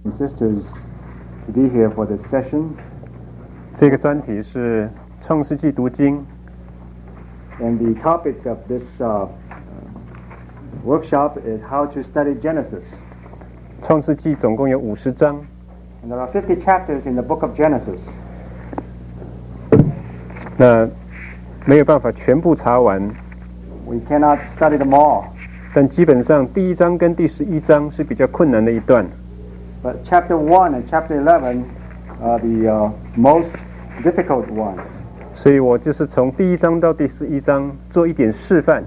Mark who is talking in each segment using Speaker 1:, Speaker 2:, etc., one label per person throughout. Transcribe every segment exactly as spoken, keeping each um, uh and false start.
Speaker 1: and sisters to be here for this session.
Speaker 2: 这个专题是创世纪读经
Speaker 1: And the topic of this uh, workshop is how to study Genesis.
Speaker 2: 创世纪总共有五十章
Speaker 1: And there are fifty chapters in the book of Genesis.
Speaker 2: 那没有办法全部查完
Speaker 1: We cannot study them all.
Speaker 2: 但基本上第一章跟第十一章是比较困难的一段
Speaker 1: But chapter one and chapter eleven are the uh, most difficult ones.
Speaker 2: 所以我就是从第一章到第十一章做一点示范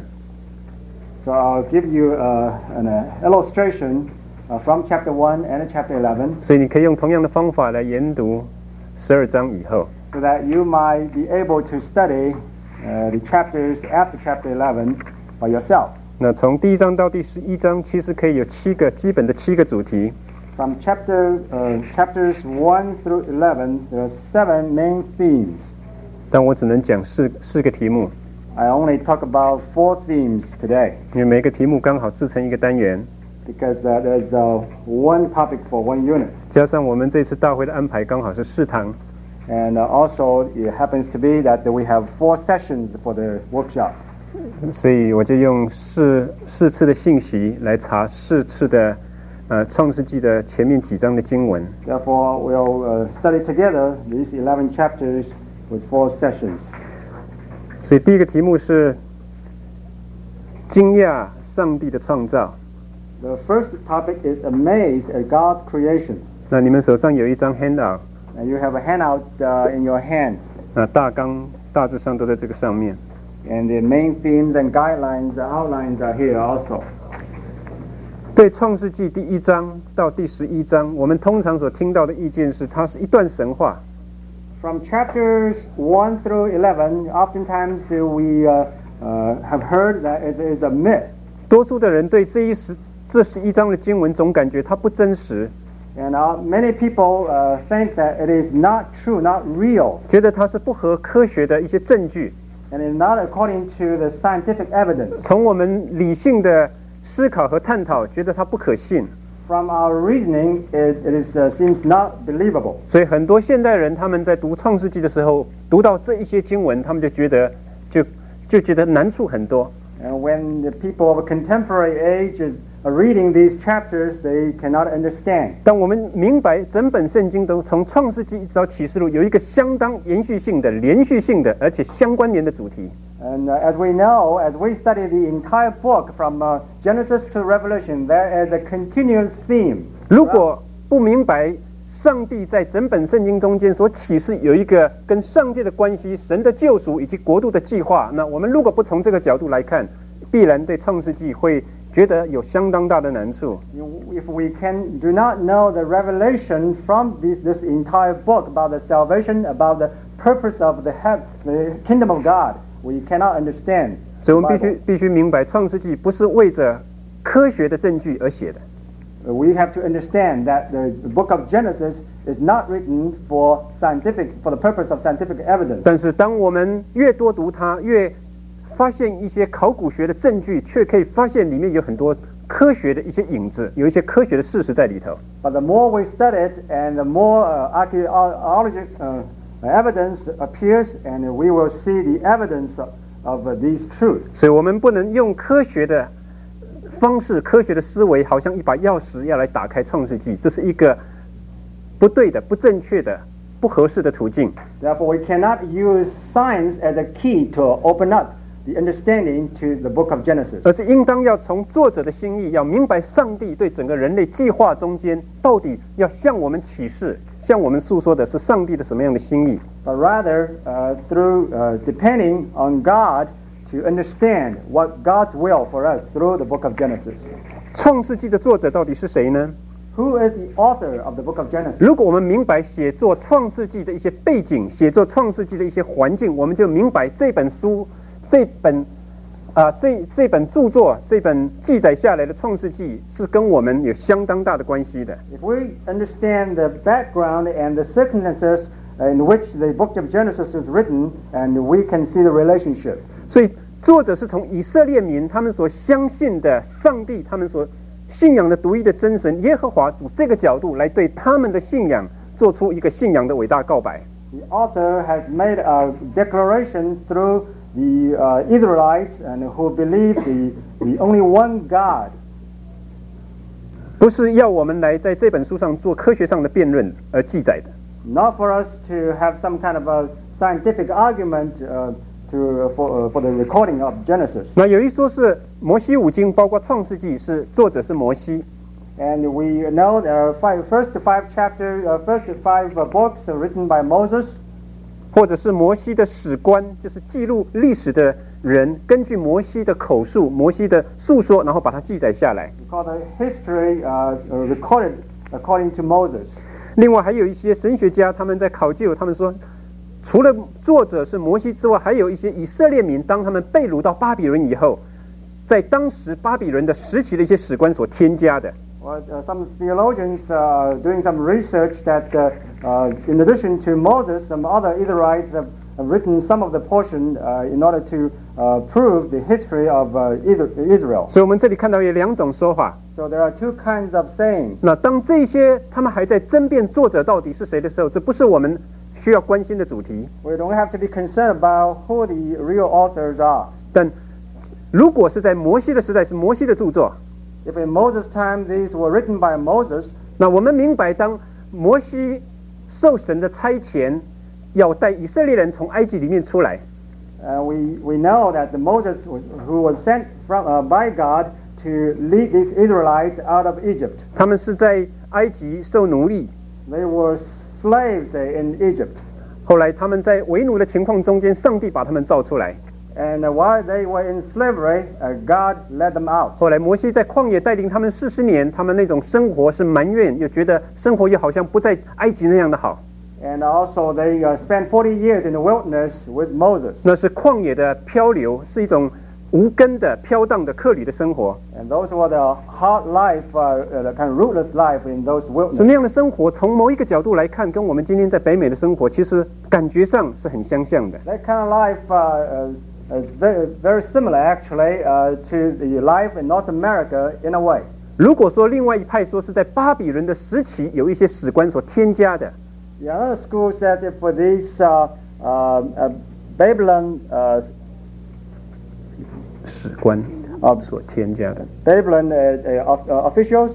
Speaker 1: So I'll give you uh, an uh, illustration uh, from chapter one and chapter eleven,
Speaker 2: 所以你可以用同样的方法来研读十二章以后
Speaker 1: so that you might be able to study uh, the chapters after chapter eleven by yourself.
Speaker 2: 那从第一章到第十一章其实可以有七个基本的七个主题
Speaker 1: From chapter uh, chapters one through eleven, there are seven main themes.
Speaker 2: 但我只能讲四四个题目
Speaker 1: I only talk about four themes today
Speaker 2: 因为每个题目刚好制成一个单元
Speaker 1: because uh, there's uh, one topic for one unit.
Speaker 2: 加上我们这次大会的安排刚好是四堂
Speaker 1: And uh, also, it happens to be that we have four sessions for the workshop.
Speaker 2: 所以我就用四四次的信息来查四次的呃创世纪的前面几章的经文
Speaker 1: Therefore, we'll uh, study together these eleven chapters with four sessions.
Speaker 2: 所以第一个题目是惊讶上帝的创造
Speaker 1: The first topic is amazed at God's creation.
Speaker 2: 那你们手上有一张 handout
Speaker 1: And you have a handout uh, in your hand.
Speaker 2: 那大纲大致上都在这个上面
Speaker 1: And the main themes and guidelines, the outlines are here also.
Speaker 2: 对创世纪第一章到第十一章我们通常所听到的意见是它是一段神话
Speaker 1: From chapters one through eleven, oftentimes uh, we uh, uh, have heard that it is a myth.
Speaker 2: 多数的人对这一十这十一章的经文总感觉它不真实
Speaker 1: And uh, many people uh, think that it is not true, not real,
Speaker 2: 觉得它是不合科学的一些证据
Speaker 1: and is not according to the scientific evidence.
Speaker 2: 从我们理性的思考和探讨觉得它不可信
Speaker 1: From our reasoning, it, it is, uh, seems not believable.
Speaker 2: 所以很多现代人他们在读创世纪的时候读到这一些经文他们就觉得就就觉得难处很多
Speaker 1: And when the people of a contemporary age is uh, reading these chapters, they cannot understand.
Speaker 2: 但我们明白整本圣经都从创世纪一直到启示录有一个相当延续性的连续性的而且相关联的主题
Speaker 1: And uh, as we know, as we study the entire book from uh, Genesis to Revelation, there is a continuous theme.
Speaker 2: 如果不明白上帝在整本圣经中间所启示有一个跟上帝的关系神的救赎以及国度的计划那我们如果不从这个角度来看必然对创世纪会觉得有相当大的难处
Speaker 1: If we can do not know the revelation from this, this entire book about the salvation, about the purpose of the, heaven, the kingdom of God, we cannot understand.
Speaker 2: 所以我们必须必须明白创世纪不是为着科学的证据而写的
Speaker 1: We have to understand that the, the book of Genesis is not written for scientific, for the purpose of scientific evidence.
Speaker 2: 但是当我们越多读它越发现一些考古学的证据却可以发现里面有很多科学的一些影子有一些科学的事实在里头
Speaker 1: But the more we study it and the more uh, archaeology uh, evidence appears and we will see the evidence of, of uh, these truths.
Speaker 2: 所以我们不能用科学的方式科学的思维好像一把钥匙要来打开创世纪这是一个不对的不正确的不合适的途径
Speaker 1: Therefore, we cannot use science as a key to open up the understanding to the book of Genesis.
Speaker 2: 而是应当要从作者的心意要明白上帝对整个人类计划中间到底要向我们启示向我们诉说的是上帝的什么样的心意
Speaker 1: But rather, uh, through uh, depending on God to understand what God's will for us through the book of Genesis.
Speaker 2: 创世纪的作者到底是谁呢
Speaker 1: Who is the author of the book of Genesis?
Speaker 2: 如果我们明白写作创世纪的一些背景写作创世纪的一些环境我们就明白这本书这本啊、这这本著作这本记载下来的创世纪是跟我们有相当大的关系的
Speaker 1: If we understand the background and the circumstances in which the book of Genesis is written, and we can see the relationship.
Speaker 2: 所以作者是从以色列民他们所相信的上帝他们所信仰的独一的真神耶和华主这个角度来对他们的信仰做出一个信仰的伟大告白。
Speaker 1: The author has made a declaration through the uh, Israelites and who believe the, the only one God.
Speaker 2: 不是要我们来在这本书上做科学上的辩论而记载的。
Speaker 1: Not for us to have some kind of a scientific argument uh, to, for, uh, for the recording of Genesis.
Speaker 2: 那有一说是摩西五经，包括创世纪，是作者是摩西。
Speaker 1: And we know there are five, first five chapters, uh, first five uh, books are written by Moses.
Speaker 2: 或者是摩西的史官，就是记录历史的人，根据摩西的口述、摩西的诉说，然后把它记载下来。
Speaker 1: We call the history uh, recorded according to Moses.
Speaker 2: 另外还有一些神学家，他们在考究，他们说，除了作者是摩西之外，还有一些以色列民，当他们被掳到巴比伦以后，在当时巴比伦的时期的一些史官所添加的。
Speaker 1: Well, uh, some theologians are uh, doing some research that, uh, uh, in addition to Moses, some other Israelites have, have written some of the portion uh, in order to uh, prove the history of uh, Israel.
Speaker 2: 所以我们这里看到有两种说法。
Speaker 1: So there are two kinds of sayings.
Speaker 2: 那当这些他们还在争辩作者到底是谁的时候，这不是我们需要关心的主题。
Speaker 1: We don't have to be concerned about who the real authors are.
Speaker 2: 但如果是在摩西的时代，是摩西的著作。
Speaker 1: If in Moses' time these were written by Moses,
Speaker 2: 那我们明白，当摩西受神的差遣，要带以色列人从埃及里面出来。
Speaker 1: Uh, we we know that the Moses was, who was sent from uh, by God to lead these Israelites out of Egypt.
Speaker 2: 他们是在埃及受奴隶。
Speaker 1: They were slaves in Egypt.
Speaker 2: 后来他们在为奴的情况中间，上帝把他们造出来。
Speaker 1: And while they were in slavery, uh, God led them out.
Speaker 2: 后来摩西在旷野带领他们四十年，他们那种生活是埋怨，又觉得生活又好像不在埃及那样的好。
Speaker 1: And also they uh, spent forty years in the wilderness with Moses.
Speaker 2: 那是旷野的漂流，是一种无根的飘荡的客旅的生活。
Speaker 1: And those were the hard life, uh, the kind of rootless life in those
Speaker 2: 所以
Speaker 1: wilderness.
Speaker 2: 那样的生活，从某一个角度来看，跟我们今天在北美的生活，其实感觉上是很相像的。
Speaker 1: That kind of life uh, uh, is very, very similar actually uh, to the life in North America in a way.
Speaker 2: 如果说另外一派说是在巴比伦的时期有一些史官所添加的，
Speaker 1: The other school says if for these uh, uh, uh, Babylon uh,
Speaker 2: 史官啊所添加的
Speaker 1: Babylon uh, uh, uh, officials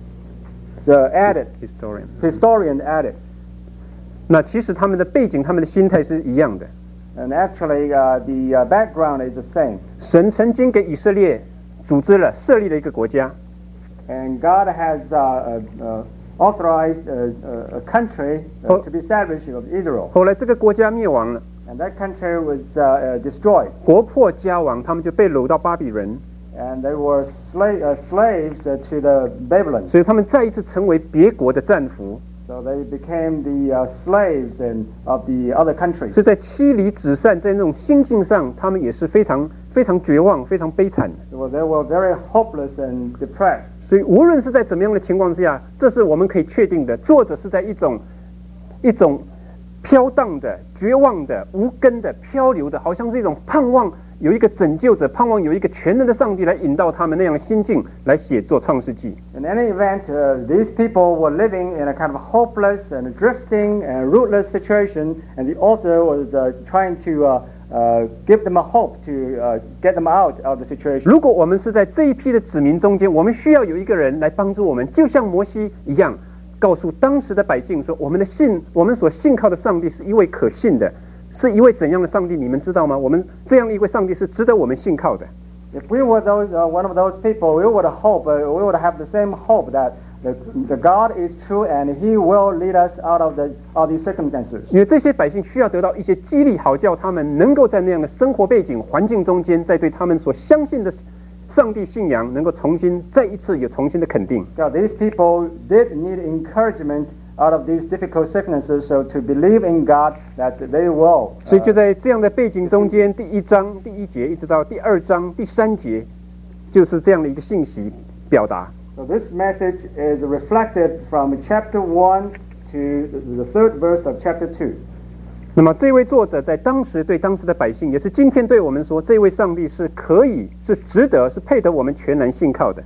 Speaker 1: uh, added
Speaker 2: historian，
Speaker 1: historian added.
Speaker 2: 那其实他们的背景、他们的心态是一样的。
Speaker 1: And actually, uh, the uh, background is the same.
Speaker 2: 神曾经给以色列组织了、设立了一个国家，
Speaker 1: And God has uh, uh, uh, authorized uh, uh, a country uh, to be established of Israel.
Speaker 2: 后来这个国家灭亡了，
Speaker 1: And that country was uh, uh, destroyed.
Speaker 2: 国破家亡，他们就被掳到巴比伦，
Speaker 1: And they were sla- uh, slaves uh, to the Babylon.
Speaker 2: 所以他们再一次成为别国的战俘。
Speaker 1: So they became the uh, slaves in, of the other countries.
Speaker 2: 所以在妻离子散，在那种心境上，他们也是非常非常绝望、非常悲惨的。
Speaker 1: So they were very hopeless and depressed.
Speaker 2: 所以无论是在怎么样的情况之下，这是我们可以确定的，作者是在一种一种飘荡的、绝望的、无根的、漂流的，好像是一种盼望有一个拯救者，盼望有一个全能的上帝来引导他们那样的心境来写作创世纪。
Speaker 1: In any event, uh, these people were living in a kind of hopeless and drifting and rootless situation, and the author was uh, trying to uh, uh, give them a hope to uh, get them out of the situation.
Speaker 2: 如果我们是在这一批的子民中间，我们需要有一个人来帮助我们，就像摩西一样，告诉当时的百姓说：我们的信，我们所信靠的上帝是一位可信的，是一位怎样的上帝？你们知道吗？我们这样一位上帝是值得我们信靠的。
Speaker 1: If we were those, uh, one of those people, we would hope, uh, we would have the same hope that the, the God is true and He will lead us out of the of these circumstances.
Speaker 2: 因为这些百姓需要得到一些激励，好叫他们能够在那样的生活背景环境中间，在对他们所相信的上帝信仰能够重新再一次有重新的肯定。
Speaker 1: God, these people did need encouragement out of these difficult circumstances, so to believe in God that they will.
Speaker 2: 所以就在这样的背景中间，第一章第一节一直到第二章第三节，就是这样的一个信息表达。
Speaker 1: So this message is reflected from chapter one to the third verse of chapter two.
Speaker 2: 那么这位作者在当时对当时的百姓，也是今天对我们说，这位上帝是可以、是值得、是配得我们全然信靠的。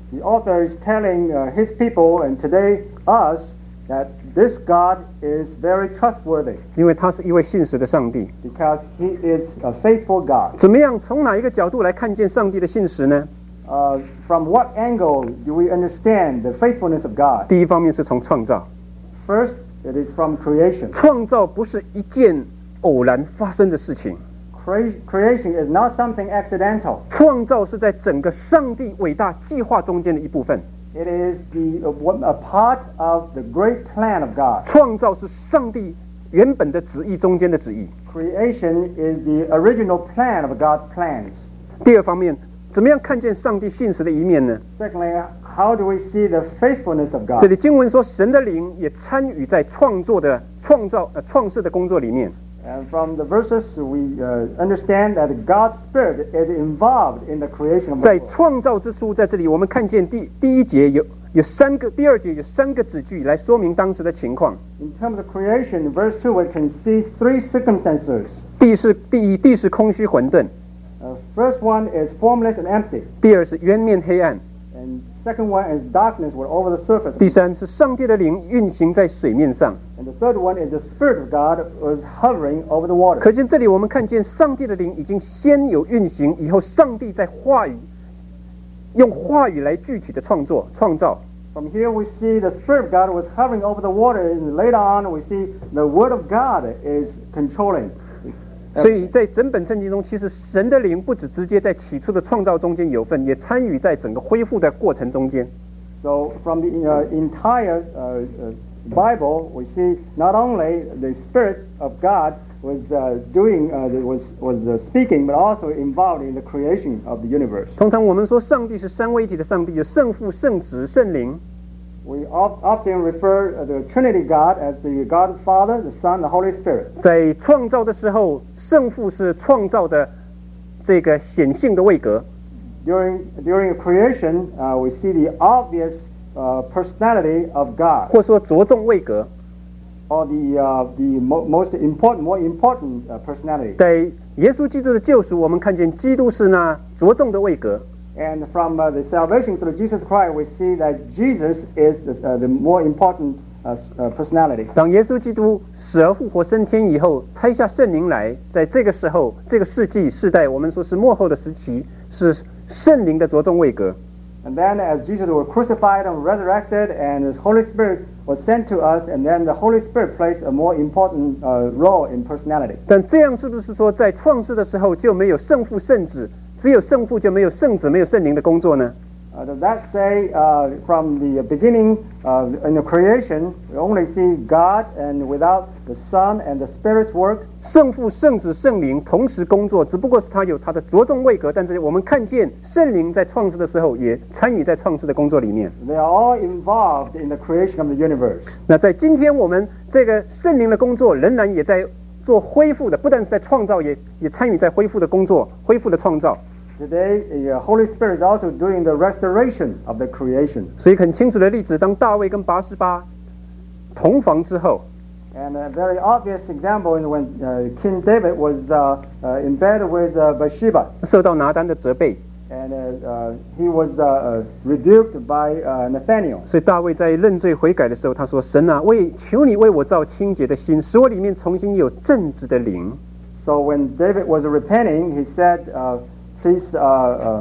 Speaker 1: the author is telling uh, his people and today us that this God is very trustworthy
Speaker 2: 因为他是一位信实的上帝。
Speaker 1: because he is a faithful God.
Speaker 2: 怎么样？从哪一个角度来看见上帝的信实呢？
Speaker 1: Uh, from what angle do we understand the faithfulness of God?
Speaker 2: 第一方面是从创造，
Speaker 1: First, it is from creation.
Speaker 2: 创造不是一件偶然发生的事情，
Speaker 1: Cre- creation is not something accidental.
Speaker 2: 创造是在整个上帝伟大计划中间的一部分。
Speaker 1: It is the uh, one- a part of the great plan of God.
Speaker 2: 创造是上帝原本的旨意中间的旨意。
Speaker 1: Creation is the original plan of God's plans.
Speaker 2: 第二方面，怎么样看见上帝信实的一面呢？
Speaker 1: Secondly, how do we see the faithfulness of
Speaker 2: 这
Speaker 1: God?
Speaker 2: 里经文说，神的灵也参与在创作的创造呃创世的工作里面。
Speaker 1: And from the verses, we uh, understand that God's Spirit is involved in the creation of the
Speaker 2: 在
Speaker 1: world.
Speaker 2: 创造之书，在这里我们看见第第一节有有三个，第二节有三个子句来说明当时的情况。
Speaker 1: In terms of creation, in verse two, we can see three circumstances.
Speaker 2: 地是第一，地是空虚混沌；
Speaker 1: Uh, first one is formless and empty.
Speaker 2: 第二是渊面黑暗；
Speaker 1: And second one is darkness were over the surface.
Speaker 2: 第三是上帝的灵运行在水面上。
Speaker 1: And the third one is the Spirit of God was hovering over the water.
Speaker 2: 可见这里我们看见上帝的灵已经先有运行，以后上帝在话语用话语来具体的创作创造。
Speaker 1: From here we see the Spirit of God was hovering over the water, and later on we see the Word of God is controlling.
Speaker 2: 所以在整本圣经中，其实神的灵不只直接在起初的创造中间有份，也参与在整个恢复的过程中间。
Speaker 1: So from the uh, entire uh, uh, Bible, we see not only the Spirit of God was uh, doing, uh, was was uh, speaking, but also involved in the creation of the universe.
Speaker 2: 通常我们说上帝是三位一体的上帝，有圣父、圣子、圣灵。
Speaker 1: We of, often refer uh, the Trinity God as the God the Father, the Son, the Holy Spirit.
Speaker 2: 在创造的时候，圣父是创造的这个显性的位格，
Speaker 1: During during creation, uh, we see the obvious uh, personality of God,
Speaker 2: 或说着重位格。
Speaker 1: or the uh, the mo- most important, more important uh, personality.
Speaker 2: 在耶稣基督的救赎，我们看见基督是那着重的位格。
Speaker 1: And from uh, the salvation through Jesus Christ, we see that Jesus is the, uh, the more important uh, uh, personality.
Speaker 2: 当耶稣基督死而复活升天以后，差下圣灵来，在这个时候，这个世纪世代，我们说是末后的时期，是圣灵的着重位格。
Speaker 1: And then as Jesus was crucified and resurrected, and His Holy Spirit was sent to us, and then the Holy Spirit plays a more important uh, role in personality.
Speaker 2: 但这样是不是说，在创世的时候就没有圣父、圣子，只有圣父就没有圣子、没有圣灵的工作呢？
Speaker 1: Uh, does that say uh, from the beginning uh, in the creation, we only see God, and without the Son and the Spirit's work?
Speaker 2: 圣父、圣子、圣灵同时工作，只不过是他有他的着重位格，但是我们看见圣灵在创世的时候也参与在创世的工作里面。
Speaker 1: They are all involved in the creation of the universe.
Speaker 2: 那在今天我们这个圣灵的工作仍然也在做恢复的，不但是在创造，也也参与在恢复的工作、恢复的创造。
Speaker 1: Today, the Holy Spirit is also doing the restoration of the creation.
Speaker 2: 所以很清楚的例子，当大卫跟拔示巴同房之后，
Speaker 1: And a very obvious example is when uh, King David was uh, uh, in bed with uh, Bathsheba.
Speaker 2: 受到拿单的责备，
Speaker 1: And uh, uh, he was uh, uh, rebuked by uh, Nathaniel.
Speaker 2: 所以大卫在认罪悔改的时候，他说：“神啊，为求你为我造清洁的心，使我里面重新有正直的灵。”
Speaker 1: So when David was repenting, he said, uh, please uh, uh,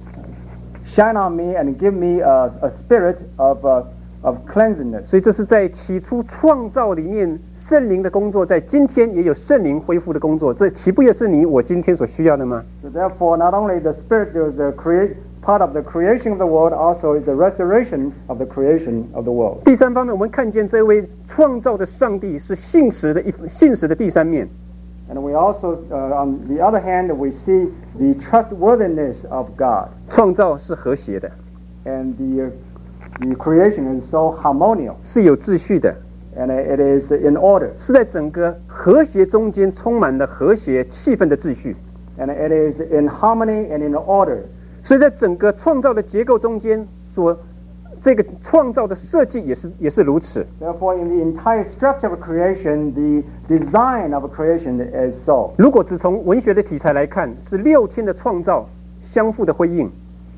Speaker 1: shine on me and give me a, a spirit of, uh, of cleanliness.
Speaker 2: 所以这是在起初创造里面圣灵的工作，在今天也有圣灵恢复的工作，这岂不也是你我今天所需要的吗？
Speaker 1: So therefore, not only the spirit is the create, part of the creation of the world, also is the restoration of the creation of the world.
Speaker 2: 第三方面，我们看见这位创造的上帝是信实的一信实的第三面。
Speaker 1: And we also, uh, on the other hand, we see the trustworthiness of God.
Speaker 2: 创造是和谐的，
Speaker 1: And the, uh, the creation is so harmonious,
Speaker 2: 是有秩序的，
Speaker 1: and it is in order.
Speaker 2: 是在整个和谐中间充满了和谐气氛的秩序。
Speaker 1: And it is in harmony and in order.
Speaker 2: 所以在整个创造的结构中间，所这个创造的设计也是也是如此。
Speaker 1: Therefore, in the entire structure of creation, the design of creation is so.
Speaker 2: 如果只从文学的题材来看，是六天的创造相互的辉映。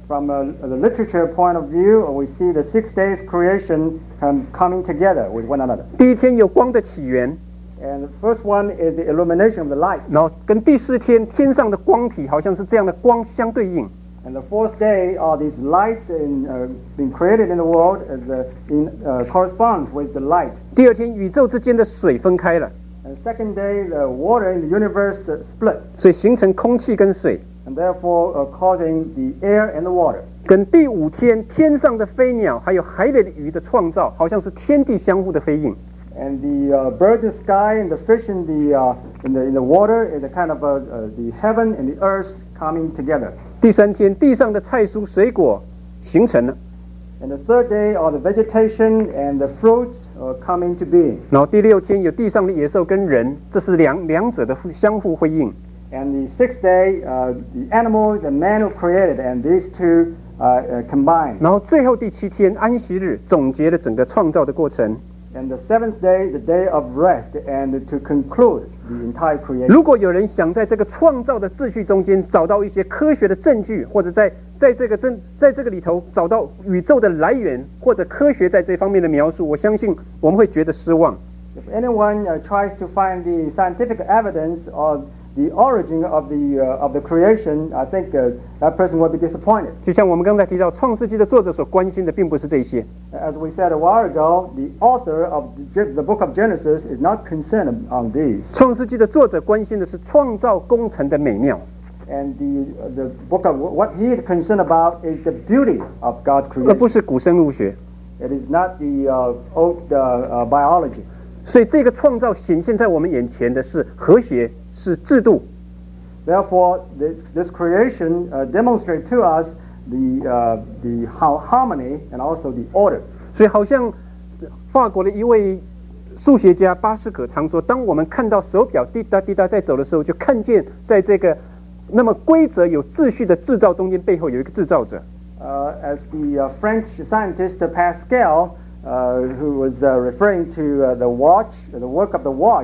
Speaker 1: From a, the literature point of view, we see the six days creation um, coming together with one another.
Speaker 2: 第一天有光的起源，
Speaker 1: And the first one is the illumination of the light.
Speaker 2: 然后跟第四天天上的光体好像是这样的光相对应。
Speaker 1: And the fourth day are these lights in, uh, being created in the world as uh, in, uh, corresponds with the light.
Speaker 2: 第二天宇宙之间的水分开了，
Speaker 1: And the second day, the water in the universe uh, split,
Speaker 2: 所以形成空气跟水。
Speaker 1: and therefore uh, causing the air and the water.
Speaker 2: 跟第五天天上的飞鸟还有海里的鱼的创造，好像是天地相互的飞应。
Speaker 1: And the uh, birds in the sky and the fish in the, uh, in the, in the water is a kind of a, uh, the heaven and the earth coming together.
Speaker 2: 第三天地上的菜蔬水果形成了，
Speaker 1: And the third day are the vegetation and the fruits uh, coming to being.
Speaker 2: 然后第六天有地上的野兽跟人，这是两两者的互相互辉映。
Speaker 1: And the sixth day, uh, the animals and man were created, and these two uh, uh, combined.
Speaker 2: 然后最后第七天安息日总结了整个创造的过程。
Speaker 1: And the seventh day is the day of rest, and to conclude the entire creation.
Speaker 2: 如果有人想在这个创造的秩序中间找到一些科学的证据，或者在在这个真在这个里头找到宇宙的来源，或者科学在这方面的描述，我相信我们会觉得失望。
Speaker 1: If anyone uh, tries to find the scientific evidence of the origin of the uh, of the creation, I think uh, that person will be disappointed.
Speaker 2: 就像我们刚才提到，《创世纪》的作者所关心的并不是这些，
Speaker 1: As we said a while ago, the author of the, the book of Genesis is not concerned on these.
Speaker 2: 《创世纪》的作者关心的是创造工程的美妙。
Speaker 1: And the uh, the book of what he is concerned about is the beauty of God's
Speaker 2: 而不
Speaker 1: creation.
Speaker 2: 是古生物学。
Speaker 1: It is not the uh, old uh, uh, biology.
Speaker 2: 所以这个创造显现在我们眼前的是和谐，是制度。
Speaker 1: Therefore, this, this creation uh, demonstrates to us the uh, the how harmony and also the order.
Speaker 2: 所以好像法国的一位数学家巴斯可常说，当我们看到手表滴答滴答在走的时候，就看见在这个那么规则有秩序的制造中间，背后有一个制造者。
Speaker 1: Uh, as the uh, French scientist Pascal, uh, who was uh, referring to uh, the watch, the work of the watch,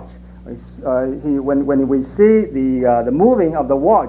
Speaker 1: uh, he, when, when we see the, uh, the moving of the watch,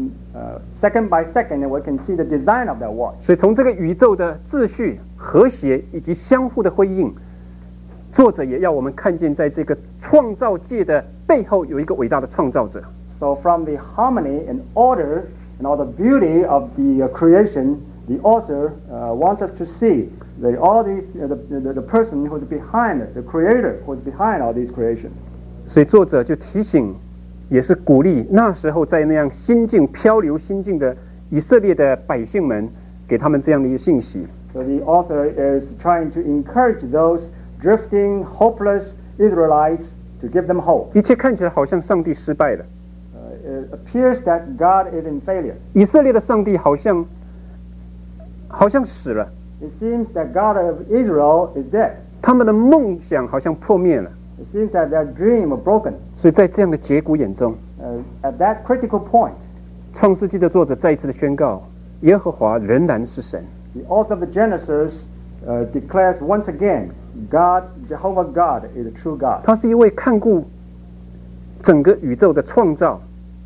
Speaker 1: uh, second by second, we can see the design of that watch.
Speaker 2: 所以从这个宇宙的秩序、和谐以及相互的辉映，作者也要我们看见，在这个创造界的背后有一个伟大的创造者。
Speaker 1: So from the harmony and order and all the beauty of the uh, creation, the author uh, wants us to see that all these, uh, the, the, the person who's behind it, the creator who's behind all these creation.
Speaker 2: 所以作者就提醒，也是鼓励那时候在那样心境漂流心境的以色列的百姓们，给他们这样的一个信息。
Speaker 1: So the author is trying to encourage those drifting, hopeless Israelites to give them hope.
Speaker 2: 一切看起来好像上帝失败了，
Speaker 1: Uh, it appears that God is in failure.
Speaker 2: 以色列的上帝好像好像死了，
Speaker 1: It seems that God of Israel is dead.
Speaker 2: 他们的梦想好像破灭了。
Speaker 1: It seems that their dream was broken.
Speaker 2: 所以在这样的节骨眼中，
Speaker 1: Uh, at that critical point,
Speaker 2: 创世纪的作者再一次的宣告，耶和华仍然是神。
Speaker 1: the author of the Genesis uh, declares once again, God, Jehovah God, is a true God.
Speaker 2: 他是一位看顾整个宇宙的创造，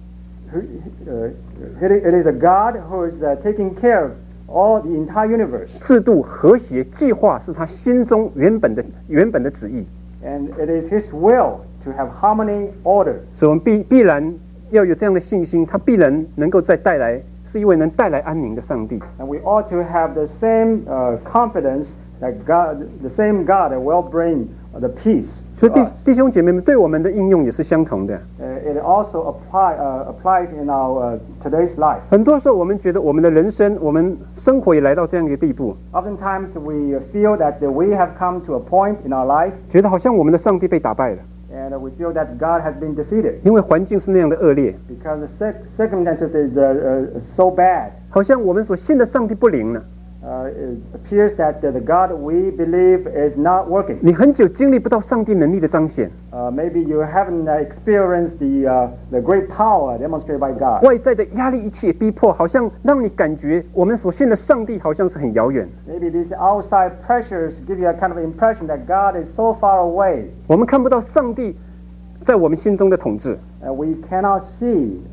Speaker 1: Uh, it, it is a God who is uh, taking care of all the entire universe.
Speaker 2: 制度、和谐、计划是他心中原本的原本的旨意。
Speaker 1: And it is His will to have harmony, order.
Speaker 2: 所以我们必必然要有这样的信心，他必然能够再带来，是一位能带来安宁的上帝。
Speaker 1: And we ought to have the same uh, confidence that God, the same God that will bring uh, the peace
Speaker 2: 所
Speaker 1: to
Speaker 2: 以弟
Speaker 1: us.
Speaker 2: 弟兄姐妹们，对我们的应用也是相同的。
Speaker 1: Uh, it also apply, uh, applies in our uh, today's life.
Speaker 2: 很多时候，我们觉得我们的人生，我们生活也来到这样一个地步，
Speaker 1: Oftentimes we feel that we have come to a point in our life,
Speaker 2: 觉得好像我们的上帝被打败了，
Speaker 1: and we feel that God has been defeated
Speaker 2: 因为环境是那样的恶劣，
Speaker 1: because the cir- circumstances is uh, uh, so bad.
Speaker 2: 好像我们所信的上帝不灵了。
Speaker 1: Uh, it appears that uh, the God we believe is not working.
Speaker 2: 你很久经历不到上帝能力的彰显，
Speaker 1: Uh, maybe you haven't uh, experienced the uh, the great power demonstrated by God.
Speaker 2: 外在的压力、一切逼迫，好像让你感觉我们所信的上帝好像是很遥远。
Speaker 1: Maybe these outside pressures give you a kind of impression that God is so far away.
Speaker 2: 我们看不到上帝在我们心中的统治，
Speaker 1: Uh, we cannot see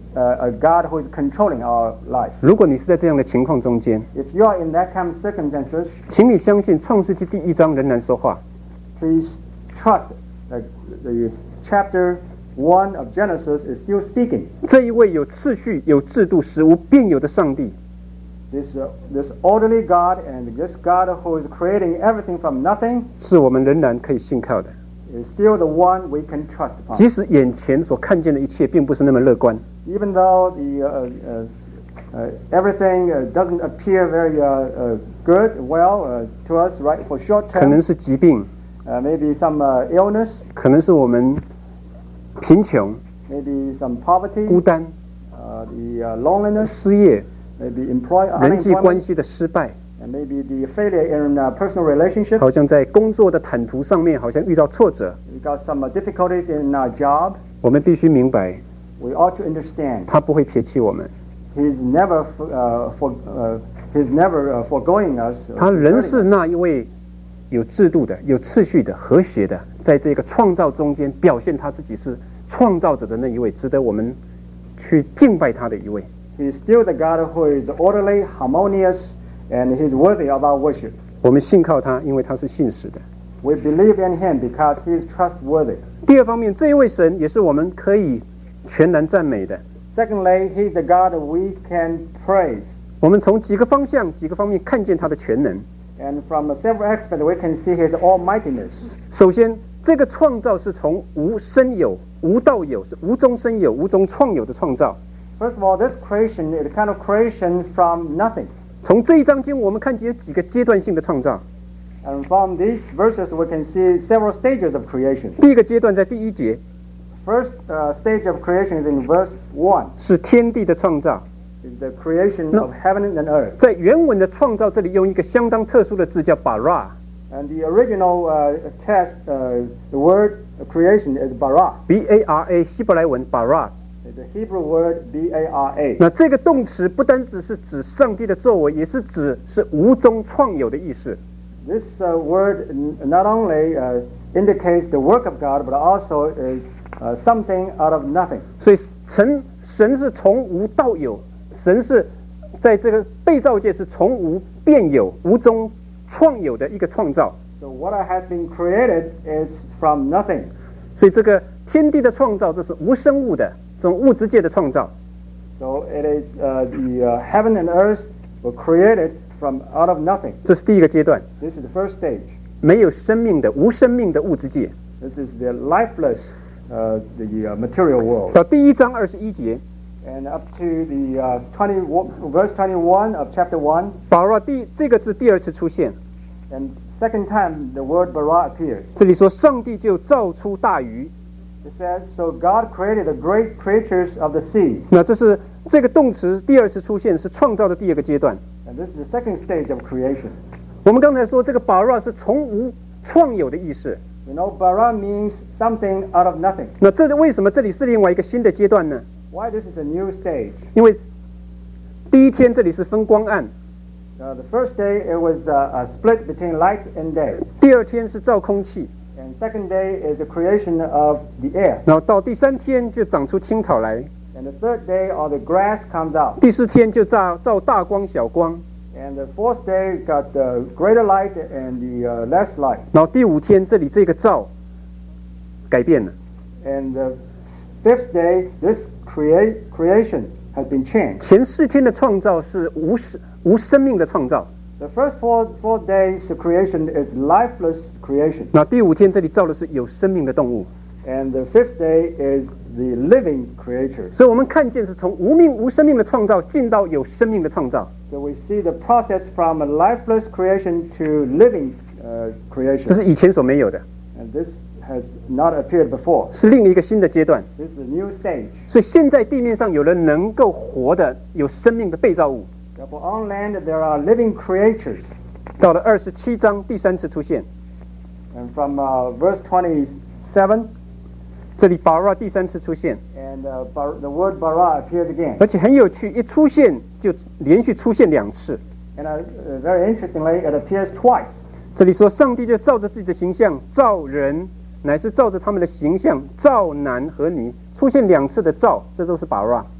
Speaker 1: uh, a God who is controlling our life.
Speaker 2: 如果你是在这样的情况中间，
Speaker 1: If you are in that kind of circumstances,
Speaker 2: 请你相信创世纪第一章仍然说话。
Speaker 1: please trust that the chapter one of Genesis is still speaking.
Speaker 2: 这一位有次序、有制度、使无变有的上帝，
Speaker 1: This, uh, this orderly God and this God who is creating everything from nothing
Speaker 2: 是我们仍然可以信靠的。
Speaker 1: is still the one we can trust upon.
Speaker 2: 即使眼前所看见的一切并不是那么乐观，
Speaker 1: Even though the, uh, uh, uh, everything uh, doesn't appear very uh, uh, good, well uh, to us, right, for short
Speaker 2: 可能
Speaker 1: term,
Speaker 2: 是疾病，
Speaker 1: uh, maybe some uh, illness,
Speaker 2: 可能是我们贫穷、
Speaker 1: maybe some poverty,
Speaker 2: 孤单、
Speaker 1: uh, the uh, loneliness,
Speaker 2: 失业、
Speaker 1: maybe employ
Speaker 2: 人际关
Speaker 1: unemployment,
Speaker 2: 系的失败，
Speaker 1: and maybe the failure in uh, personal relationships.
Speaker 2: 好像在工作的坦途上面好像遇到挫折。
Speaker 1: We got some uh, difficulties in our job.
Speaker 2: 我们必须明白，
Speaker 1: We ought to understand
Speaker 2: 他不会撇弃我们，
Speaker 1: He's never uh, for uh, He's never uh, foregoing us. or
Speaker 2: 他仍
Speaker 1: deserting
Speaker 2: 是
Speaker 1: us.
Speaker 2: 那一位有制度的、有次序的、和谐的，在这个创造中间表现他自己是创造者的那一位，值得我们去敬拜他的一位。
Speaker 1: He's still the God who is orderly, harmonious, and He's worthy of our worship.
Speaker 2: 我们信靠他，因为他是信实的。
Speaker 1: We believe in Him because He is trustworthy.
Speaker 2: 第二方面，这一位神也是我们可以全然赞美的。
Speaker 1: Secondly, He's the God we can praise.
Speaker 2: 我们从几个方向、几个方面看见他的全能。
Speaker 1: And from several aspects, we can see His almightiness.
Speaker 2: 首先，这个创造是从无生有、无到有，是无中生有、无中创有的创造。
Speaker 1: First of all, this creation is a kind of creation from nothing.
Speaker 2: 从这一章经，我们看见有几个阶段性的创造。
Speaker 1: And from these verses, we can see several stages of creation.
Speaker 2: 第一个阶段在第一节，
Speaker 1: First uh, stage of creation is in verse one.
Speaker 2: 是天地的创造。
Speaker 1: Is the creation
Speaker 2: No.
Speaker 1: of heaven and earth.
Speaker 2: 在原文的创造这里用一个相当特殊的字叫 bara。
Speaker 1: And the original uh, text, uh, the word creation is bara.
Speaker 2: B A R A 希伯来文 bara。
Speaker 1: The Hebrew word B A R A.
Speaker 2: 那这个动词不单只是指上帝的作为，也是指是无中创有的意思。
Speaker 1: This uh, word n- not only uh, indicates the work of God, but also is uh, something out of nothing.
Speaker 2: 所以神神是从无到有，神是在这个被造界是从无变有、无中创有的一个创造。
Speaker 1: So what has been created is from nothing.
Speaker 2: 所以这个天地的创造，这是无生物的这种物质界的创造。
Speaker 1: So it is uh, the uh, heaven and earth were created from out of nothing.
Speaker 2: 这是第一个阶段，
Speaker 1: This is the first stage.
Speaker 2: 没有生命的、无生命的物质界。
Speaker 1: This is the lifeless, uh, the uh, material world.
Speaker 2: 到第一章二十一节，
Speaker 1: And up to the uh, twenty verse twenty-one of chapter one,
Speaker 2: bara 第这个字第二次出现，
Speaker 1: and second time the word bara appears.
Speaker 2: 这里说上帝就造出大鱼。
Speaker 1: It says, "So God created the great creatures of the sea."
Speaker 2: 那这是这个动词第二次出现，是创造的第二个阶段。
Speaker 1: And this is the second stage of creation.
Speaker 2: 我们刚才说这个 bara 是从无创有的意思。
Speaker 1: You know, bara means something out of nothing.
Speaker 2: 那这为什么这里是另外一个新的阶段呢？
Speaker 1: Why this is a new stage?
Speaker 2: 因为第一天这里是分光暗，
Speaker 1: Uh, the first day it was uh, a split between light and day.
Speaker 2: 第二天是造空气，
Speaker 1: And second day is the creation of the air.
Speaker 2: 然后到第三天就长出青草来，
Speaker 1: And the third day, all the grass comes out.
Speaker 2: 第四天就造造大光小光，
Speaker 1: And the fourth day got the greater light and the uh, less light.
Speaker 2: 然后第五天这里这个造改变了，
Speaker 1: And the fifth day, this create creation has been changed.
Speaker 2: 前四天的创造是无生无生命的创造，
Speaker 1: The first four, four days of creation is lifeless creation.
Speaker 2: 那第五天这里造的是有生命的动物，
Speaker 1: And the fifth day is the living creatures.
Speaker 2: 所以我们看见是从无命无生命的创造进到有生命的创造，
Speaker 1: So we see the process from a lifeless creation to living uh,
Speaker 2: 这
Speaker 1: creation.
Speaker 2: 是以前所没有的，
Speaker 1: And this has not appeared before.
Speaker 2: 是另一个新的阶段。
Speaker 1: This is a new stage.
Speaker 2: 所以现在地面上有了能够活的、有生命的被造物。
Speaker 1: Therefore, on land there are living creatures.
Speaker 2: 到了二十七章第三次出现，
Speaker 1: And from uh, verse twenty-seven,
Speaker 2: 这里 bara 第三次出现，
Speaker 1: and uh, bar, the word bara appears again.
Speaker 2: 而且很有趣，一出现就连续出现两次。
Speaker 1: And uh, uh, very interestingly, it appears twice.
Speaker 2: 这里说上帝就照着自己的形象造人，乃是照着他们的形象造男和女，出现两次的造，这都是 bara。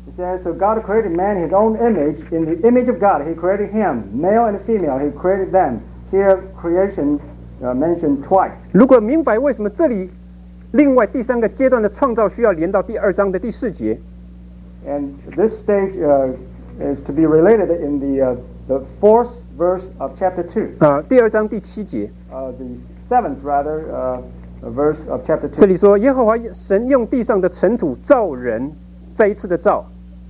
Speaker 1: It says, so God created man in his own image. In the image of God, he created him. Male and female, he created them. Here, creation uh, mentioned twice.
Speaker 2: 如果明白为什么这里另外第三个阶段的创造需要连到第二章的第四节，
Speaker 1: And this stage uh, is to be related in the, uh, the fourth verse of chapter two.
Speaker 2: 啊，第二章第七节，
Speaker 1: Uh, the seventh, rather, uh, verse of chapter
Speaker 2: 这
Speaker 1: two.
Speaker 2: 里说耶和华神用地上的尘土造人，再一次的造。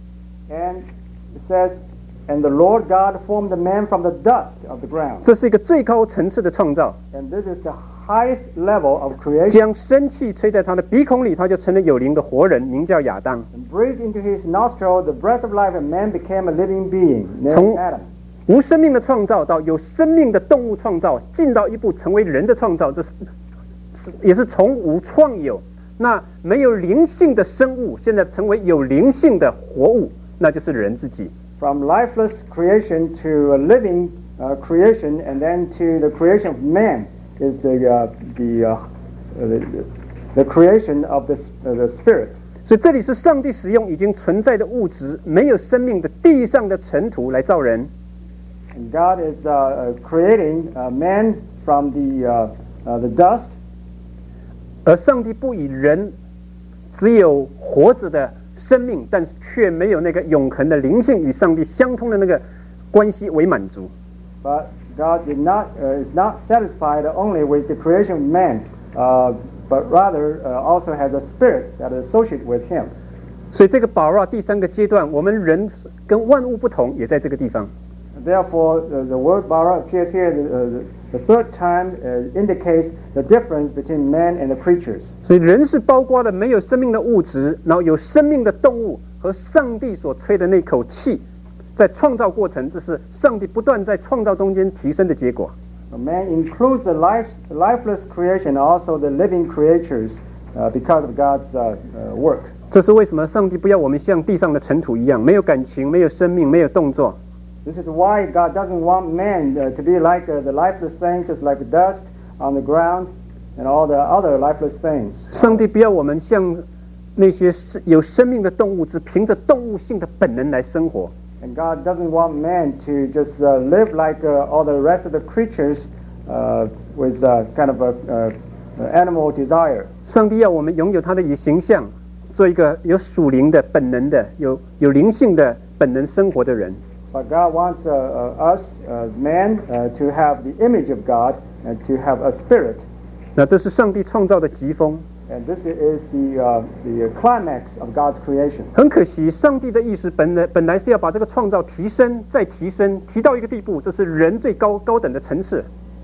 Speaker 1: And it says, and the Lord God formed the man from the dust of the ground.
Speaker 2: 这是一个最高层次的创造，
Speaker 1: And this is the highest level of creation.
Speaker 2: 将生气吹在他的鼻孔里，他就成了有灵的活人，名叫亚当。
Speaker 1: And breathed into his nostril the breath of life, and man became a living being, named
Speaker 2: 从
Speaker 1: Adam.
Speaker 2: 无生命的创造到有生命的动物创造，进到一步成为人的创造，这是是也是从无创有。那没有灵性的生物，现在成为有灵性的活物，那就是人自己。
Speaker 1: From lifeless creation to a living uh, creation, and then to the creation of man is the uh, the, uh, the the creation of the uh, the spirit.
Speaker 2: 所以这里是上帝使用已经存在的物质，没有生命的地上的尘土来造人。
Speaker 1: And God is uh, uh, creating uh, man from the uh, uh, the dust.
Speaker 2: 而上帝不以人只有活着的生命，但是却没有那个永恒的灵性与上帝相通的那个关系为满足。
Speaker 1: But God did not uh, is not satisfied only with the creation of man, uh, but rather uh, also has a spirit that is associated with him.
Speaker 2: 所以这个宝拉第三个阶段，我们人跟万物不同，也在这个地方。
Speaker 1: Therefore, uh, the word bara appears here the, uh, the third time uh, indicates the difference between man and the creatures.
Speaker 2: 所以人是包括了没有生命的物质，然后有生命的动物和上帝所吹的那口气，在创造过程，这是上帝不断在创造中间提升的结果。
Speaker 1: Man includes the life, lifeless creation, also the living creatures, uh, because of God's uh, uh, work.
Speaker 2: 这是为什么上帝不要我们像地上的尘土一样，没有感情、没有生命、没有动作。
Speaker 1: This is why God doesn't want man uh, to be like uh, the lifeless things, just like dust on the ground and all the other lifeless things.
Speaker 2: 上帝不要我们像那些有生命的动物，只凭着动物性的本能来生活。
Speaker 1: And God doesn't want man to just uh, live like uh, all the rest of the creatures uh, with uh, kind of a uh, animal desire.
Speaker 2: 上帝要我们拥有他的形象，做一个有属灵的本能的、有有灵性的本能生活的人。
Speaker 1: But God wants uh, uh, us, uh, man, uh, to have the image of God and to have a spirit.
Speaker 2: 那这是上帝创造的极峰。
Speaker 1: And this is the uh, the climax of God's creation.
Speaker 2: 很可惜，上帝的意思本来本来是要把这个创造提升，再提升，提到一个地步，这是人最高高等的层次。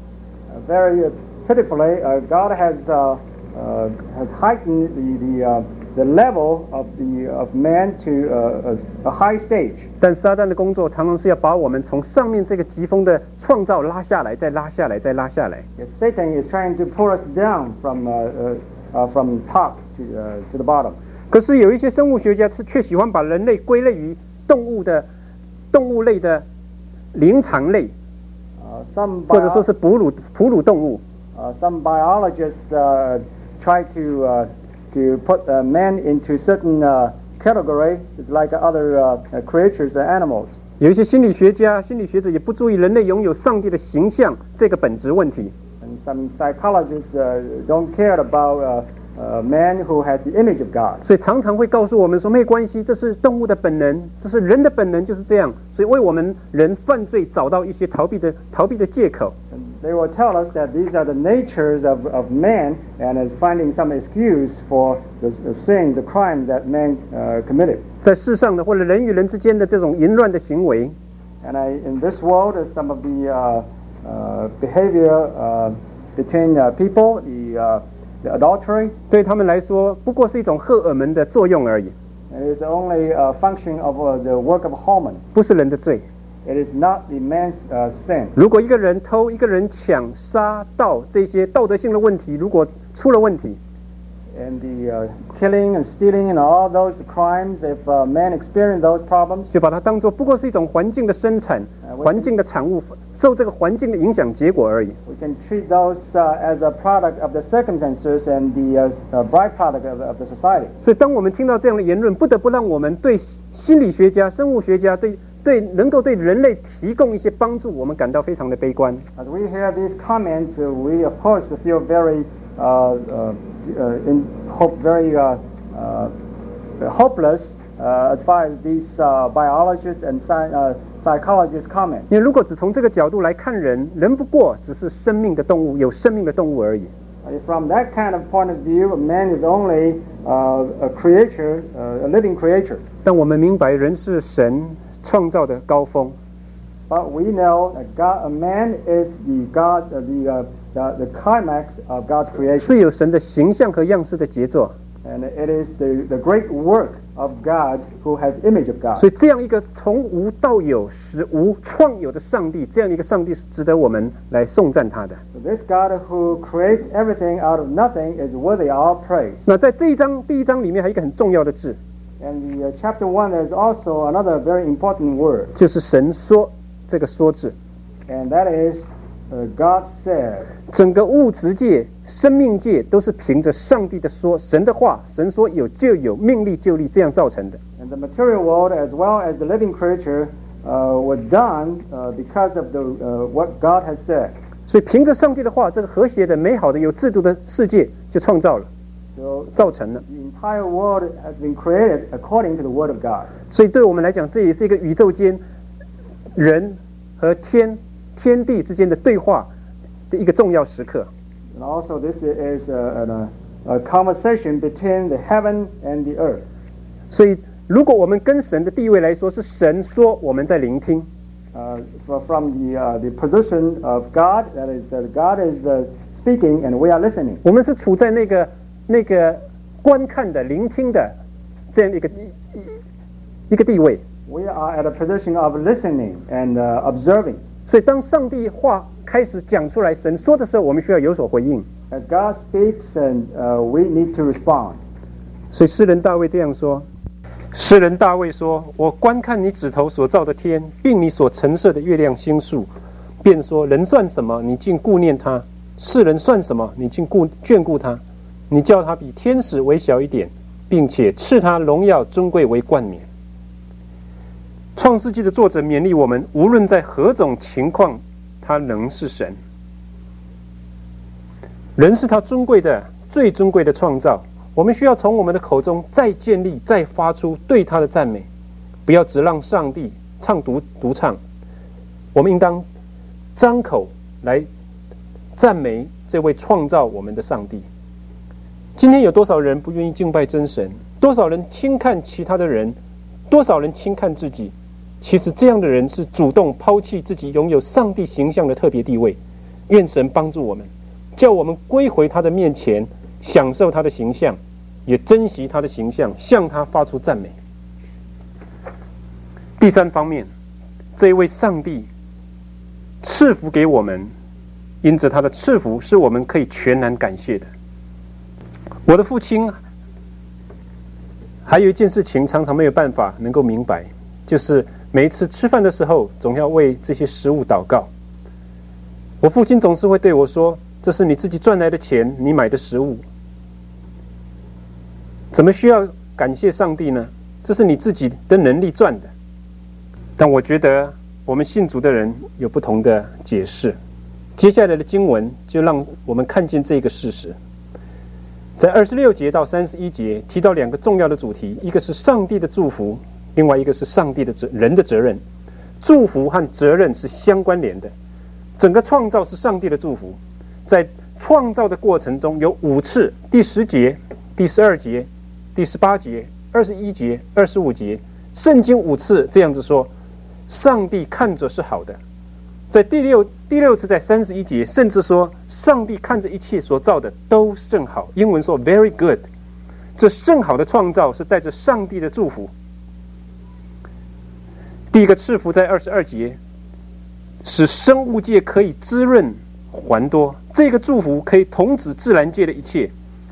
Speaker 1: Uh, very uh, pitifully, uh, God has uh, uh, has heightened the the, uh, the level of the of man to uh, a, a high stage.
Speaker 2: 但撒旦的工作常常是要把我们从上面这个极峰的创造拉下来，再拉下来，再拉下来。
Speaker 1: Yes, Satan is trying to pull us down from uh, uh, uh, from top to uh, to the bottom.
Speaker 2: 可是有一些生物学家是却喜欢把人类归类于动物的动物类的灵长类，
Speaker 1: Uh, some
Speaker 2: 或者说
Speaker 1: bio-
Speaker 2: 是哺乳哺乳动物。
Speaker 1: uh, some biologists uh, try to uh, to put uh, man into certain uh, category. It's like other uh, uh, creatures and animals.
Speaker 2: 有一些心理学家、心理学者也不注意人类拥有上帝的形象这个本质问题。
Speaker 1: And some psychologists uh, don't care about uh, uh, man who has the image of God.
Speaker 2: 所以常常会告诉我们说没关系，这是动物的本能，这是人的本能就是这样。所以为我们人犯罪找到一些逃避的逃避的借口。
Speaker 1: And they will tell us that these are the natures of, of man, and is finding some excuse for the, the sins, the crime that man uh, committed.
Speaker 2: 在世上的或者人与人之间的这种淫乱的行为，
Speaker 1: And I, in this world, uh, some of the uh, uh, behavior uh, between uh, people, the, uh, the adultery,
Speaker 2: 对他们来说不过是一种荷尔蒙的作用而已，
Speaker 1: it is only a function of uh, the work of hormone.
Speaker 2: 不是人的罪。
Speaker 1: It is not the man's uh, sin.
Speaker 2: 如果一个人偷、一个人抢、杀、盗这些道德性的问题，如果出了问题，
Speaker 1: and the uh, killing and stealing and all those crimes, if uh, man experience those problems,
Speaker 2: 就把它当作不过是一种环境的生产、环境的产物，受这个环境的影响结果而已。
Speaker 1: we can treat those uh, as a product of the circumstances and the uh, uh, byproduct of, of the society.
Speaker 2: 所以，当我们听到这样的言论，不得不让我们对心理学家、生物学家、对对能够对人类提供一些帮助，我们感到非常的悲观。
Speaker 1: As we hear these comments, uh, we of course feel very uh, uh, uh, in hope, very uh, uh, hopeless uh, as far as these uh, biologists and sci- uh, psychologists' comments.
Speaker 2: 因为如果只从这个角度来看人，人不过只是生命的动物，有生命的动物而已。
Speaker 1: From that kind of point of view, man is only uh, a creature, uh, a living creature.
Speaker 2: 但我们明白，人是神创造的高峰。
Speaker 1: But we know that God, a man is the God, uh, the, uh, the the climax of God's creation.
Speaker 2: 是有神的形象和样式的杰作。
Speaker 1: And it is the, the great work of God who has image of God.
Speaker 2: 所以这样一个从无到有、使无创有的上帝，这样一个上帝是值得我们来颂赞他的。
Speaker 1: So this God who creates everything out of nothing is worthy of all praise.
Speaker 2: 那在这一章第一章里面还有一个很重要的字，
Speaker 1: And the uh, chapter one there's also another very important word,
Speaker 2: 就是神说这个说字。
Speaker 1: and that is uh, God said.
Speaker 2: 整个物质界、生命界都是凭着上帝的说、神的话，神说有就有，命立就立，这样造成的。
Speaker 1: And the material world as well as the living creature uh, was done uh, because of the uh, what God has said.
Speaker 2: 所以凭着上帝的话，这个和谐的、美好的、有制度的世界就创造了，
Speaker 1: So
Speaker 2: 造成了。
Speaker 1: the entire world has been created according to the word of God.
Speaker 2: 所以对我们来讲，这也是一个宇宙间人和天、天地之间的对话的一个重要时刻。
Speaker 1: And also this is a, a, a conversation between the heaven and the earth.
Speaker 2: 所以，如果我们跟神的地位来说，是神说我们在聆听。
Speaker 1: Uh, from the uh, the position of God, that is, uh, God is uh, speaking and we are listening.
Speaker 2: 我们是处在那个那个观看的、聆听的这样一个一一个地位。
Speaker 1: We are at a position of listening and uh, observing.
Speaker 2: 所以，当上帝话开始讲出来，神说的时候，我们需要有所回应。
Speaker 1: As God speaks, and uh, we need to respond.
Speaker 2: 所以，诗人大卫这样说：诗人大卫说：“我观看你指头所造的天，并你所陈设的月亮星宿，便说：人算什么？你竟顾念他；世人算什么？你竟顾眷顾他？你叫他比天使微小一点，并且赐他荣耀尊贵为冠冕。”创世纪的作者勉励我们，无论在何种情况，他仍是神。人是他尊贵的、最尊贵的创造。我们需要从我们的口中再建立、再发出对他的赞美，不要只让上帝唱独独唱。我们应当张口来赞美这位创造我们的上帝。今天有多少人不愿意敬拜真神？多少人轻看其他的人？多少人轻看自己？其实这样的人是主动抛弃自己拥有上帝形象的特别地位。愿神帮助我们，叫我们归回他的面前，享受他的形象，也珍惜他的形象，向他发出赞美。第三方面，这一位上帝赐福给我们，因着他的赐福是我们可以全然感谢的。我的父亲还有一件事情常常没有办法能够明白，就是每一次吃饭的时候总要为这些食物祷告。我父亲总是会对我说，这是你自己赚来的钱，你买的食物，怎么需要感谢上帝呢？这是你自己的能力赚的。但我觉得我们信主的人有不同的解释。接下来的经文就让我们看见这个事实。在二十六节到三十一节提到两个重要的主题，一个是上帝的祝福，另外一个是上帝的责人的责任。祝福和责任是相关联的。整个创造是上帝的祝福，在创造的过程中有五次，第十节、第十二节、第十八节、二十一节、二十五节，圣经五次这样子说，上帝看着是好的。在第六第六次，在三十一节，甚至说上帝看着一切所造的都甚好。英文说 very good， 这甚好的创造是带着上帝的祝福。第一个赐福在二十二节，使生物界可以滋润还多，这个祝福可以统治自然界的一切，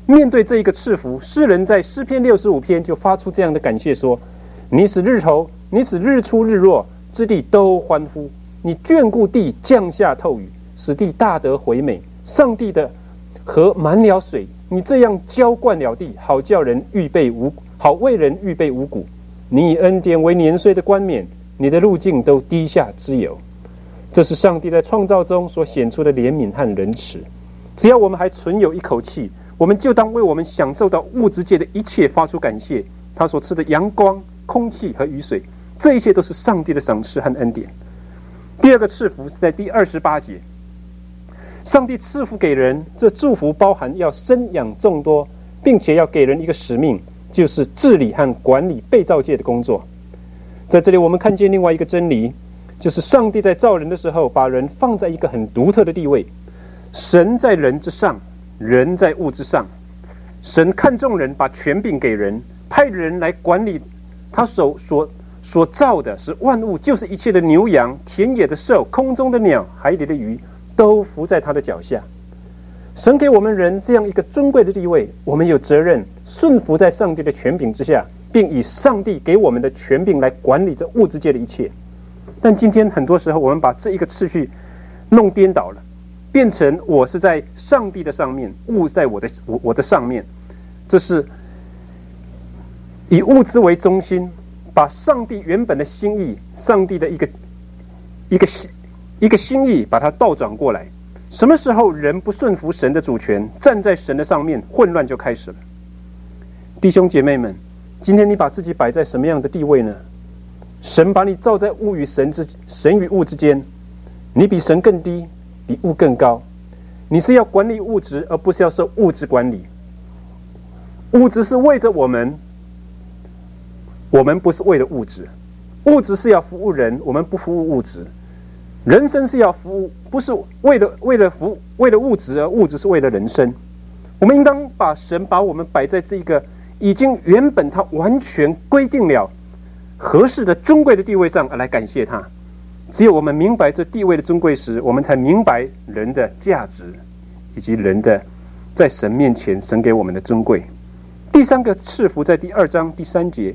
Speaker 2: 面对这一个赐福，诗人在诗篇六十五篇就发出这样的感谢说：你使日头，你使日出日落之地都欢呼，你眷顾地降下透雨，使地大得回美。上帝的河满了水，你这样浇灌了地，好叫人预备五好为人预备五谷。你以恩典为年岁的冠冕，你的路径都滴下脂油。这是上帝在创造中所显出的怜悯和仁慈。只要我们还存有一口气，我们就当为我们享受到物质界的一切发出感谢。他所赐的阳光、空气和雨水，这一切都是上帝的赏赐和恩典。第二个赐福是在第二十八节，上帝赐福给人，这祝福包含要生养众多，并且要给人一个使命，就是治理和管理被造界的工作。在这里我们看见另外一个真理，就是上帝在造人的时候把人放在一个很独特的地位，神在人之上，人在物之上。神看重人，把权柄给人，派人来管理他所所所造的，使万物，就是一切的牛羊、田野的兽、空中的鸟、海里的鱼，都伏在他的脚下。神给我们人这样一个尊贵的地位，我们有责任顺服在上帝的权柄之下，并以上帝给我们的权柄来管理这物质界的一切。但今天很多时候我们把这一个次序弄颠倒了，变成我是在上帝的上面，物在我的我我的上面。这是以物质为中心，把上帝原本的心意，上帝的一个一个一个心意，把它倒转过来。什么时候人不顺服神的主权，站在神的上面，混乱就开始了。弟兄姐妹们，今天你把自己摆在什么样的地位呢？神把你造在物与神之神与物之间，你比神更低，比物更高。你是要管理物质，而不是要受物质管理。物质是为着我们，我们不是为了物质。物质是要服务人，我们不服务物质。人生是要服务，不是为了为了服为了物质，而物质是为了人生。我们应当把神把我们摆在这个已经原本他完全规定了合适的尊贵的地位上，而来感谢他。只有我们明白这地位的尊贵时，我们才明白人的价值，以及人的在神面前神给我们的尊贵。第三个赐福在第二章第三节，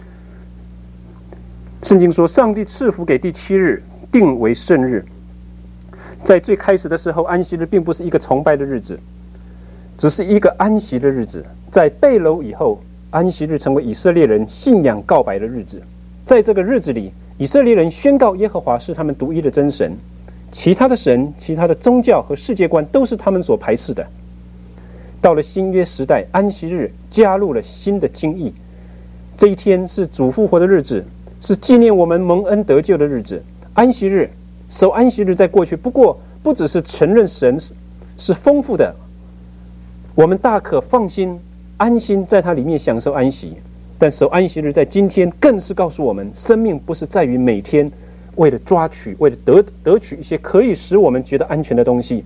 Speaker 2: 圣经说上帝赐福给第七日，定为圣日。在最开始的时候，安息日并不是一个崇拜的日子，只是一个安息的日子。在被掳以后，安息日成为以色列人信仰告白的日子。在这个日子里，以色列人宣告耶和华是他们独一的真神，其他的神、其他的宗教和世界观都是他们所排斥的。到了新约时代，安息日加入了新的经义。这一天是主复活的日子，是纪念我们蒙恩得救的日子。安息日，守安息日在过去不过不只是承认神是丰富的，我们大可放心安心在它里面享受安息。但守安息日在今天更是告诉我们，生命不是在于每天为了抓取，为了得得取一些可以使我们觉得安全的东西，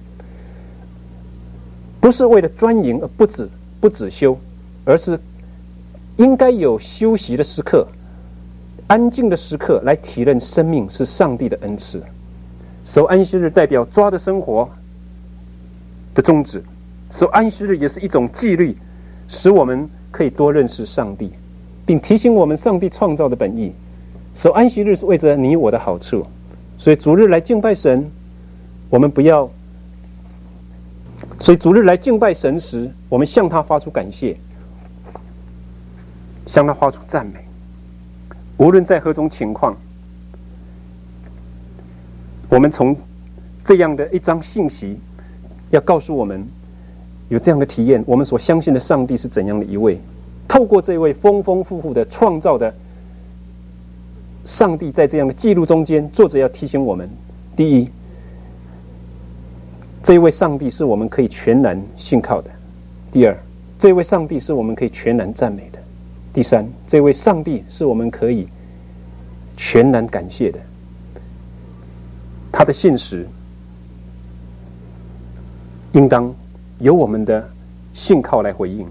Speaker 2: 不是为了专营而不止不止休，而是应该有休息的时刻，安静的时刻，来体认生命是上帝的恩赐。守安息日代表抓的生活的宗旨，守安息日也是一种纪律，使我们可以多认识上帝，并提醒我们上帝创造的本意。守安息日是为着你我的好处，所以主日来敬拜神，我们不要所以主日来敬拜神时，我们向他发出感谢，向他发出赞美。无论在何种情况，我们从这样的一张信息要告诉我们，有这样的体验，我们所相信的上帝是怎样的一位。透过这位丰丰富富的创造的上帝，在这样的记录中间，作者要提醒我们：第一，这位上帝是我们可以全然信靠的；第二，这位上帝是我们可以全然赞美的；第三，这位上帝是我们可以全然感谢的。他的信实应当由我们的信靠来回应，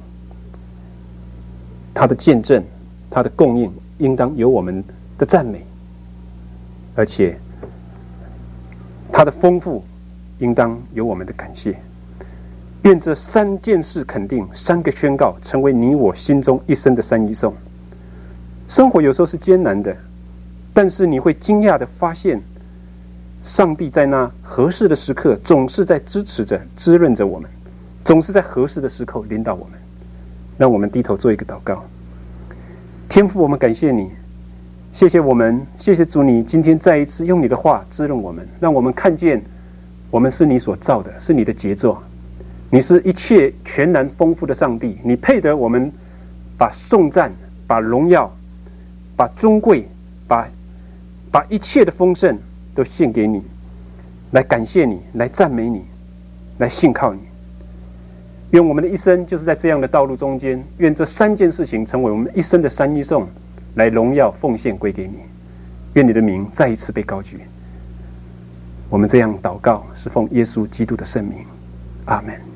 Speaker 2: 他的见证，他的供应应当由我们的赞美，而且他的丰富应当由我们的感谢。 愿这三件事肯定，三个宣告，成为你我心中一生的三一颂。生活有时候是艰难的，但是你会惊讶地发现，上帝在那合适的时刻，总是在支持着、滋润着我们，总是在合适的时刻领导我们。让我们低头做一个祷告。天父，我们感谢你，谢谢我们，谢谢主，你今天再一次用你的话滋润我们，让我们看见我们是你所造的，是你的杰作。你是一切全然丰富的上帝，你配得我们把颂赞、把荣耀、把尊贵、把把一切的丰盛都献给你，来感谢你，来赞美你，来信靠你。愿我们的一生就是在这样的道路中间，愿这三件事情成为我们一生的三一颂，来荣耀奉献归给你。愿你的名再一次被高举。我们这样祷告，是奉耶稣基督的圣名，阿们。